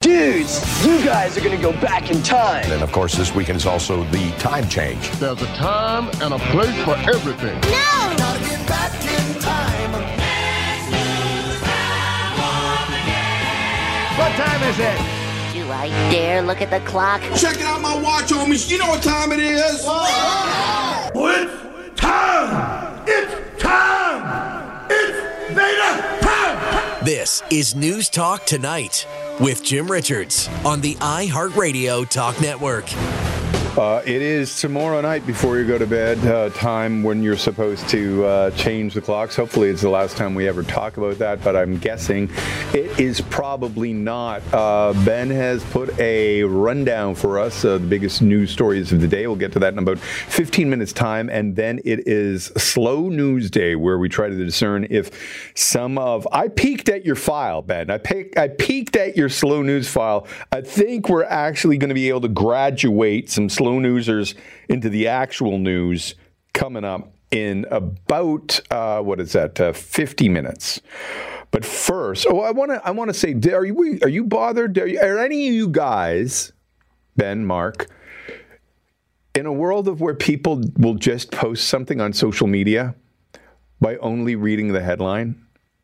Dudes, you guys are gonna go back in time. And of course, this weekend is also the time change. There's a time and a place for everything. No! Gotta get back in time. What time is it? Do I dare look at the clock? Checking out my watch, homies. You know what time it is. It's time! It's time! It's Vader time! This is News Talk Tonight with Jim Richards on the iHeartRadio Talk Network. It is tomorrow night before you go to bed, time when you're supposed to change the clocks. Hopefully it's the last time we ever talk about that, but I'm guessing it is probably not. Ben has put a rundown for us, the biggest news stories of the day. We'll get to that in about 15 minutes time, and then it is Slow News Day, where we try to discern if some of... I peeked at your file, Ben. I peeked at your Slow News file. I think we're actually going to be able to graduate some slow newsers into the actual news coming up in about 50 minutes. But first, I want to say, are you bothered? Are any of you guys, Ben, Mark, in a world of where people will just post something on social media by only reading the headline?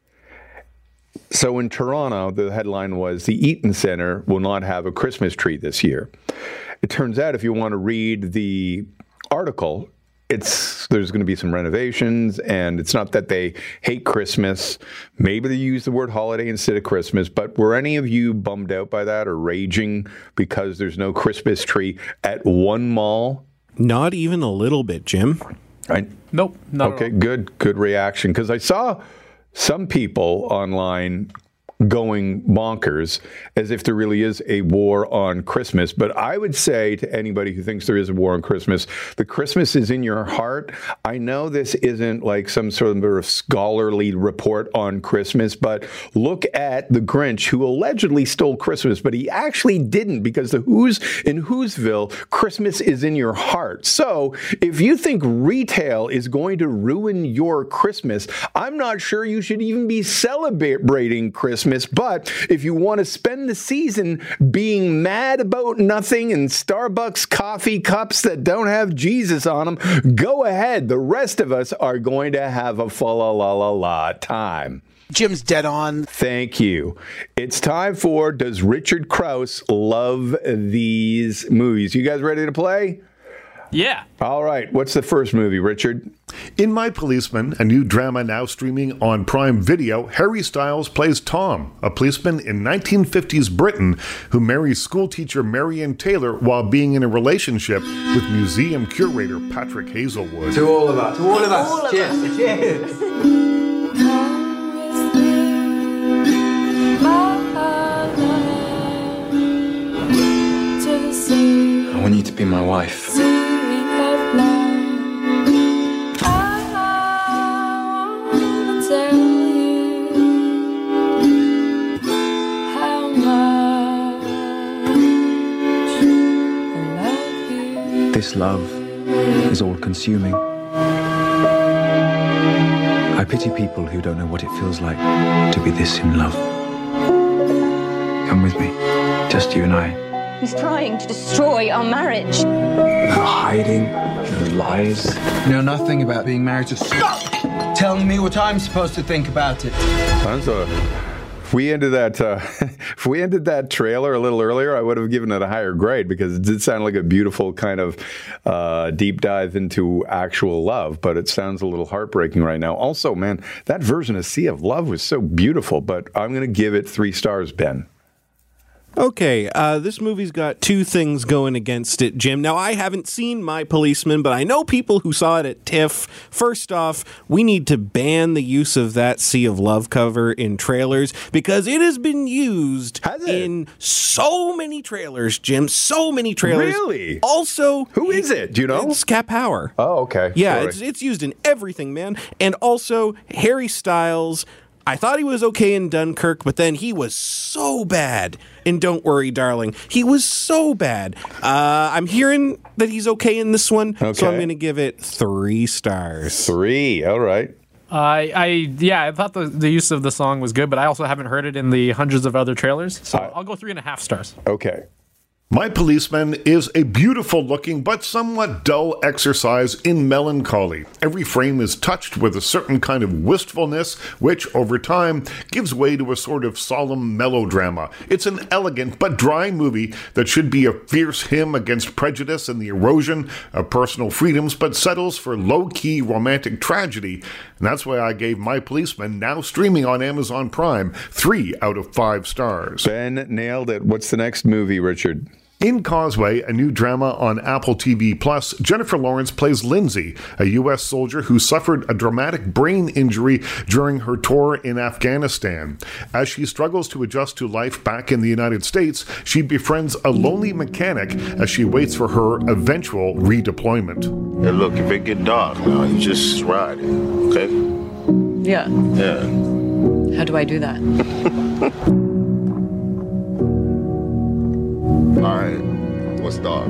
So in Toronto, the headline was, the Eaton Centre will not have a Christmas tree this year. It turns out if you want to read the article, there's going to be some renovations, and it's not that they hate Christmas. Maybe they use the word holiday instead of Christmas, but were any of you bummed out by that or raging because there's no Christmas tree at one mall? Not even a little bit, Jim. Right? Nope. Not okay, good reaction, because I saw some people online going bonkers as if there really is a war on Christmas. But I would say to anybody who thinks there is a war on Christmas, the Christmas is in your heart. I know this isn't like some sort of scholarly report on Christmas, but look at the Grinch, who allegedly stole Christmas, but he actually didn't, because the Who's in Whoville, Christmas is in your heart. So if you think retail is going to ruin your Christmas, I'm not sure you should even be celebrating Christmas. But if you want to spend the season being mad about nothing and Starbucks coffee cups that don't have Jesus on them, go ahead. The rest of us are going to have a fa-la-la-la-la time. Jim's dead on. Thank you. It's time for Does Richard Krause Love These Movies? You guys ready to play? Yeah. All right. What's the first movie, Richard? In My Policeman, a new drama now streaming on Prime Video, Harry Styles plays Tom, a policeman in 1950s Britain who marries schoolteacher Marion Taylor while being in a relationship with museum curator Patrick Hazelwood. To all of us. To all of us. Cheers. Cheers. I want you to be my wife. This love is all-consuming. I pity people who don't know what it feels like to be this in love. Come with me, just you and I. He's trying to destroy our marriage. No hiding, no lies. You know nothing about being married to... Stop! Telling me what I'm supposed to think about it. If we ended that trailer a little earlier, I would have given it a higher grade, because it did sound like a beautiful kind of deep dive into actual love, but it sounds a little heartbreaking right now. Also, man, that version of Sea of Love was so beautiful, but I'm going to give it 3 stars, Ben. Okay, this movie's got 2 things going against it, Jim. Now, I haven't seen My Policeman, but I know people who saw it at TIFF. First off, we need to ban the use of that Sea of Love cover in trailers, because it has been used in so many trailers, Jim. So many trailers. Really? Also, who is it? Do you know? It's Cat Power. Oh, okay. Yeah, it's used in everything, man. And also, Harry Styles. I thought he was okay in Dunkirk, but then he was so bad in Don't Worry, Darling. He was so bad. I'm hearing that he's okay in this one, so I'm going to give it 3 stars. 3, all right. I thought the use of the song was good, but I also haven't heard it in the hundreds of other trailers, so I'll go 3.5 stars. Okay. My Policeman is a beautiful-looking but somewhat dull exercise in melancholy. Every frame is touched with a certain kind of wistfulness, which, over time, gives way to a sort of solemn melodrama. It's an elegant but dry movie that should be a fierce hymn against prejudice and the erosion of personal freedoms, but settles for low-key romantic tragedy. And that's why I gave My Policeman, now streaming on Amazon Prime, 3 out of 5 stars. Ben nailed it. What's the next movie, Richard? In Causeway, a new drama on Apple TV+, Jennifer Lawrence plays Lindsay, a U.S. soldier who suffered a dramatic brain injury during her tour in Afghanistan. As she struggles to adjust to life back in the United States, she befriends a lonely mechanic as she waits for her eventual redeployment. Hey, look, if it get dark now, you just ride it, okay? Yeah. Yeah. How do I do that? All right, what's dark?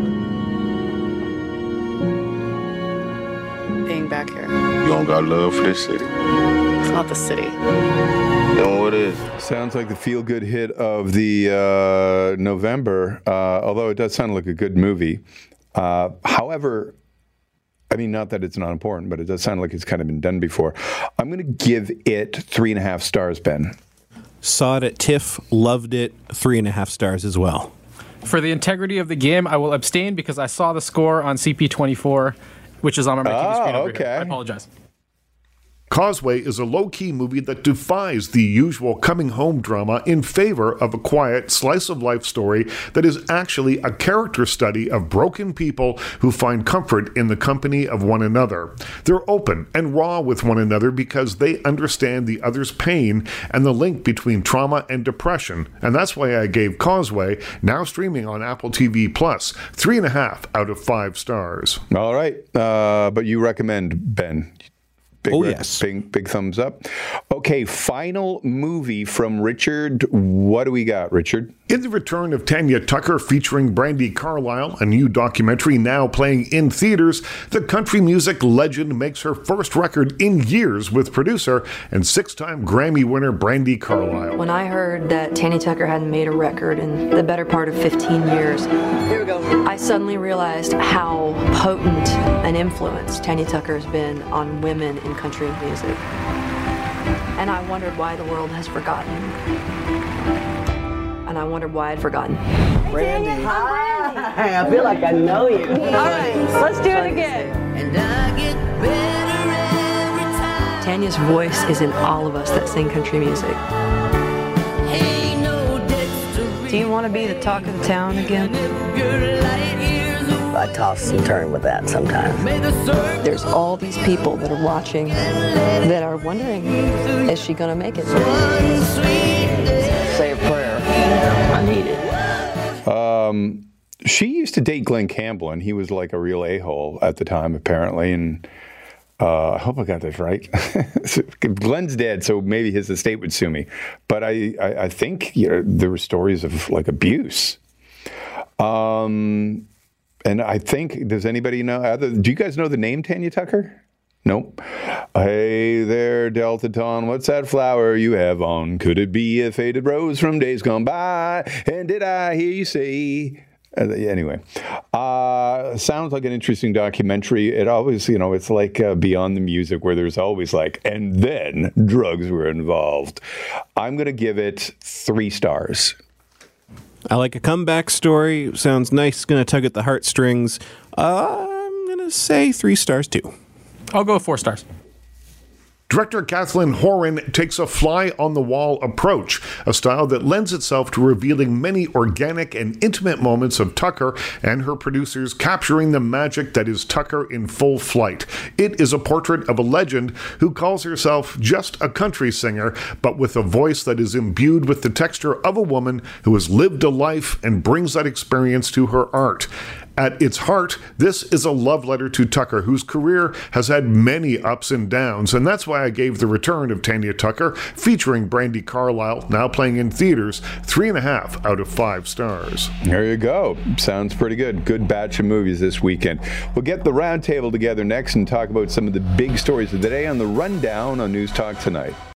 Being back here. You don't got love for this city? It's not the city. Then what is? Sounds like the feel-good hit of the November, although it does sound like a good movie. However, I mean, not that it's not important, but it does sound like it's kind of been done before. I'm going to give it 3.5 stars, Ben. Saw it at TIFF, loved it, 3.5 stars as well. For the integrity of the game, I will abstain because I saw the score on CP24, which is on my TV screen over here. I apologize. Causeway is a low-key movie that defies the usual coming-home drama in favor of a quiet, slice-of-life story that is actually a character study of broken people who find comfort in the company of one another. They're open and raw with one another because they understand the other's pain and the link between trauma and depression, and that's why I gave Causeway, now streaming on Apple TV+, 3.5 out of 5 stars. All right, but you recommend, Ben? Yes. Big thumbs up. Okay, final movie from Richard. What do we got, Richard? In the return of Tanya Tucker featuring Brandi Carlile, a new documentary now playing in theaters, the country music legend makes her first record in years with producer and 6-time Grammy winner Brandi Carlile. When I heard that Tanya Tucker hadn't made a record in the better part of 15 years, here we go. I suddenly realized how potent an influence Tanya Tucker has been on women in country music. And I wondered why the world has forgotten. And I wondered why I'd forgotten. Brandi. Hi, I feel like I know you. All right, let's do it again. And I get better every time. Tanya's voice is in all of us that sing country music. Do you want to be the talk of the town again? I toss and turn with that sometimes. There's all these people that are watching that are wondering, is she going to make it? Say a prayer. I need it. She used to date Glenn Campbell, and he was like a real a-hole at the time, apparently. And I hope I got this right. Glenn's dead, so maybe his estate would sue me. But I think there were stories of like abuse. And I think, does anybody know? Do you guys know the name Tanya Tucker? Nope. Hey there, Delta Dawn, what's that flower you have on? Could it be a faded rose from days gone by? And did I hear you say... Anyway, sounds like an interesting documentary. It always, it's like Beyond the Music, where there's always like, and then drugs were involved. I'm going to give it 3 stars. I like a comeback story. Sounds nice. Going to tug at the heartstrings. I'm going to say 3 stars too. I'll go 4 stars. Director Kathleen Horan takes a fly-on-the-wall approach, a style that lends itself to revealing many organic and intimate moments of Tucker and her producers capturing the magic that is Tucker in full flight. It is a portrait of a legend who calls herself just a country singer, but with a voice that is imbued with the texture of a woman who has lived a life and brings that experience to her art. At its heart, this is a love letter to Tucker, whose career has had many ups and downs, and that's why I gave The Return of Tanya Tucker, featuring Brandi Carlile, now playing in theaters, 3.5 out of 5 stars. There you go. Sounds pretty good. Good batch of movies this weekend. We'll get the roundtable together next and talk about some of the big stories of the day on the Rundown on News Talk Tonight.